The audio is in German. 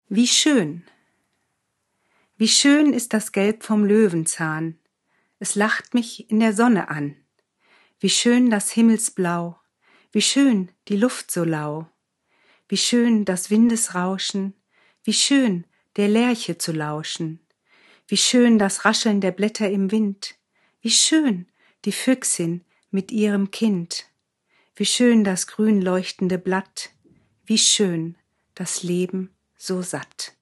Wie schön ist das Gelb vom Löwenzahn, es lacht mich in der Sonne an. Wie schön das Himmelsblau, wie schön die Luft so lau, wie schön das Windesrauschen, wie schön der Lerche zu lauschen, wie schön das Rascheln der Blätter im Wind, wie schön die Füchsin mit ihrem Kind, wie schön das grün leuchtende Blatt, wie schön das Leben so satt.